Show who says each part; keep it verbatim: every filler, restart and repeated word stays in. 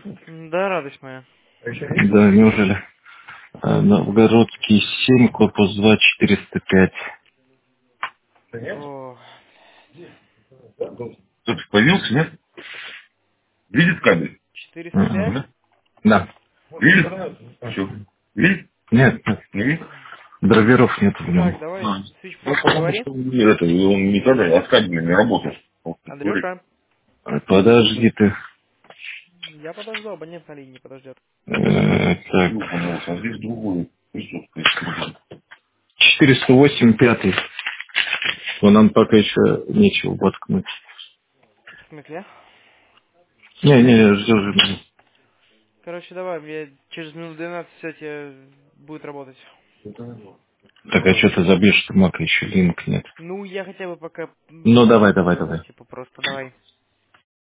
Speaker 1: Да, радость моя.
Speaker 2: Да, неужели? А, Новгородский семь, корпус два, четыреста пять.
Speaker 1: О,
Speaker 2: Кто-то появился, нет? Видит кабель?
Speaker 1: четыреста
Speaker 2: Ага.
Speaker 1: пять.
Speaker 2: Да. Да. Видит? Что? Видит? Нет, нет. Не видит? Драйверов нет в нем.
Speaker 1: Так, давай,
Speaker 2: А. Ну,
Speaker 1: свитчбокс
Speaker 2: потому
Speaker 1: говори.
Speaker 2: что это, он никогда с кабелями не работает. Он говорит.
Speaker 1: Андрюша,
Speaker 2: А, Подожди ты.
Speaker 1: я подожду, абонент на линии не подождет.
Speaker 2: Э, так. Ну, пожалуйста, а здесь другой. четыреста восемь, пятый. Но нам пока еще нечего воткнуть.
Speaker 1: В смысле?
Speaker 2: Не, не, ждем, ждем.
Speaker 1: Короче, давай, я через минут двенадцать все тебе будет работать.
Speaker 2: Так, а что ты забьешь, что мака еще линк нет?
Speaker 1: Ну, я хотя бы пока
Speaker 2: Ну,
Speaker 1: м,
Speaker 2: давай, давай,
Speaker 1: ну,
Speaker 2: давай.
Speaker 1: типа, просто давай.